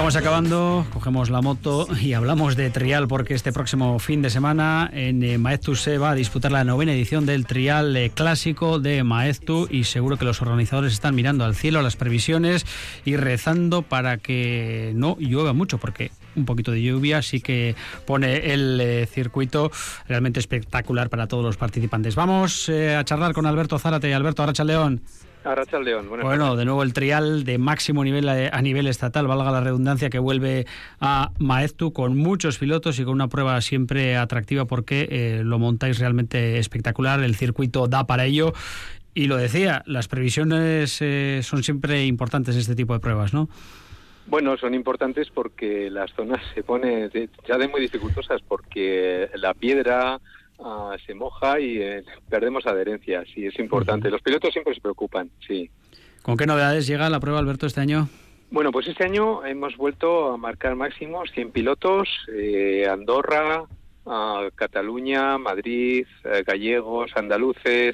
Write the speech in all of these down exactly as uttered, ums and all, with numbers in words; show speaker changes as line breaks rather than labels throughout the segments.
Vamos acabando, cogemos la moto y hablamos de trial, porque este próximo fin de semana en eh, Maeztu se va a disputar la novena edición del trial eh, clásico de Maeztu, y seguro que los organizadores están mirando al cielo, a las previsiones, y rezando para que no llueva mucho, porque un poquito de lluvia sí que pone el eh, circuito realmente espectacular para todos los participantes. Vamos eh, a charlar con Alberto Zárate. Alberto, Arratsaldeon.
Arratsaldeon, buenas
Bueno,
tardes.
de nuevo el trial de máximo nivel a, a nivel estatal, valga la redundancia, que vuelve a Maeztu con muchos pilotos y con una prueba siempre atractiva, porque eh, lo montáis realmente espectacular, el circuito da para ello, y lo decía, las previsiones eh, son siempre importantes en este tipo de pruebas, ¿no?
Bueno, son importantes porque las zonas se ponen ya de muy dificultosas, porque la piedra Uh, se moja y eh, perdemos adherencia. Sí, es importante. Uh-huh. Los pilotos siempre se preocupan, sí.
¿Con qué novedades llega la prueba, Alberto, este año?
Bueno, pues este año hemos vuelto a marcar máximos, cien pilotos, eh, Andorra, uh, Cataluña, Madrid, eh, gallegos, andaluces,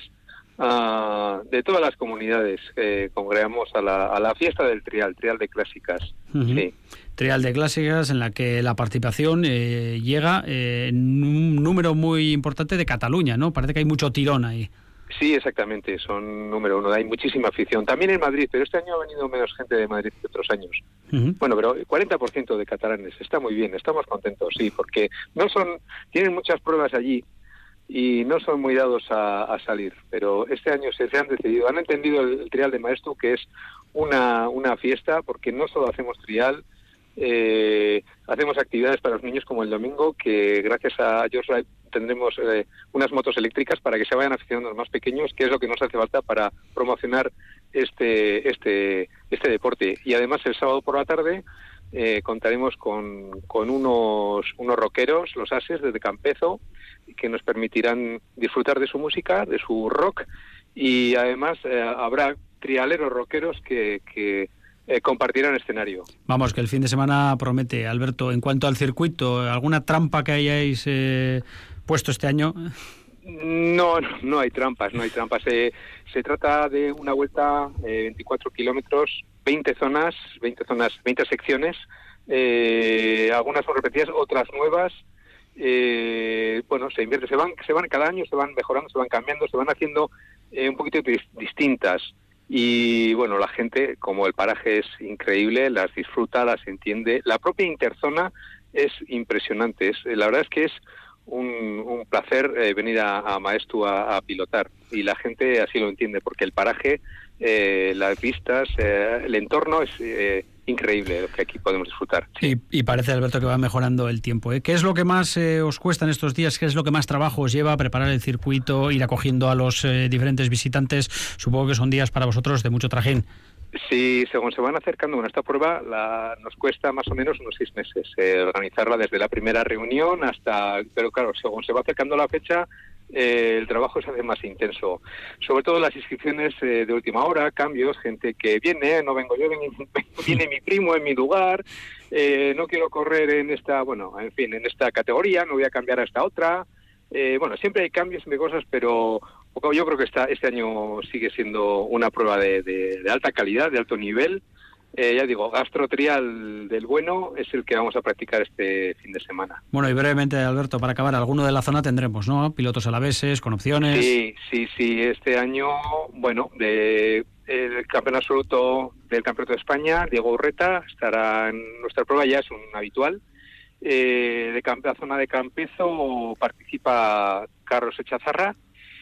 uh, de todas las comunidades eh, congregamos a la, a la fiesta del trial, trial de clásicas. Uh-huh. Sí.
Trial de clásicas en la que la participación eh, llega eh, en un número muy importante de Cataluña, ¿no? Parece que hay mucho tirón ahí.
Sí, exactamente, son número uno, hay muchísima afición. También en Madrid, pero este año ha venido menos gente de Madrid que otros años. Uh-huh. Bueno, pero cuarenta por ciento de catalanes, está muy bien, estamos contentos, sí, porque no son, tienen muchas pruebas allí y no son muy dados a, a salir, pero este año se, se han decidido, han entendido el, el trial de Maeztu, que es una, una fiesta, porque no solo hacemos trial, Eh, hacemos actividades para los niños, como el domingo, que gracias a George Wright tendremos eh, unas motos eléctricas para que se vayan aficionando los más pequeños, que es lo que nos hace falta para promocionar este este este deporte. Y además el sábado por la tarde eh, contaremos con, con unos unos rockeros, los Ases desde Campezo, que nos permitirán disfrutar de su música, de su rock, y además eh, habrá trialeros rockeros que, que Eh, compartirán escenario.
Vamos, que el fin de semana promete. Alberto, en cuanto al circuito, ¿alguna trampa que hayáis eh, puesto este año?
No, no, no hay trampas, no hay trampas. Eh, se trata de una vuelta eh, veinticuatro kilómetros, veinte zonas, veinte zonas, veinte secciones. Eh, algunas son repetidas, otras nuevas. Eh, bueno, se invierte, se van, se van cada año, se van mejorando, se van cambiando, se van haciendo eh, un poquito distintas. Y bueno, la gente, como el paraje es increíble, las disfruta, las entiende. La propia interzona es impresionante. Es, la verdad es que es un, un placer eh, venir a, a Maeztu a, a pilotar. Y la gente así lo entiende, porque el paraje, eh, las vistas, eh, el entorno es eh, increíble lo que aquí podemos disfrutar.
Sí. Y, y parece, Alberto, que va mejorando el tiempo, ¿eh? ¿Qué es lo que más eh, os cuesta en estos días? ¿Qué es lo que más trabajo os lleva a preparar el circuito, ir acogiendo a los eh, diferentes visitantes? Supongo que son días para vosotros de mucho trajín.
Sí, según se van acercando, bueno, esta prueba la, nos cuesta más o menos unos seis meses eh, organizarla desde la primera reunión hasta... Pero claro, según se va acercando la fecha, eh, el trabajo se hace más intenso. Sobre todo las inscripciones eh, de última hora, cambios, gente que viene, no vengo yo, viene, viene mi primo en mi lugar, eh, no quiero correr en esta, bueno, en fin, en esta categoría, no voy a cambiar a esta otra. Eh, bueno, siempre hay cambios de cosas, pero yo creo que esta, este año sigue siendo una prueba de, de, de alta calidad, de alto nivel. Eh, ya digo, gastrotrial del bueno es el que vamos a practicar este fin de semana.
Bueno, y brevemente, Alberto, para acabar, alguno de la zona tendremos, ¿no? Pilotos alaveses, con opciones.
Sí, sí, sí. Este año, bueno, de, el campeón absoluto del Campeonato de España, Diego Urreta, estará en nuestra prueba, ya es un habitual. Eh, de campe, la zona de Campezo participa Carlos Echazarra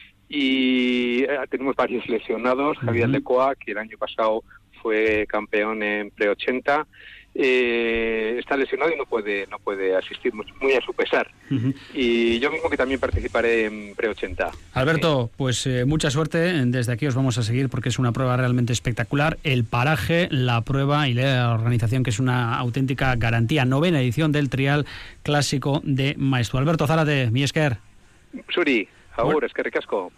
y eh, tenemos varios lesionados. Uh-huh. Javier Lecoa, que el año pasado fue campeón en pre ochenta, eh, está lesionado y no puede no puede asistir, muy a su pesar. Uh-huh. Y yo mismo, que también participaré en pre ochenta.
Alberto, sí. Pues eh, mucha suerte. Desde aquí os vamos a seguir, porque es una prueba realmente espectacular. El paraje, la prueba y la organización, que es una auténtica garantía. Novena edición del trial clásico de Maeztu. Alberto Zárate, mi esker.
Suri, agur, eskerrik asko.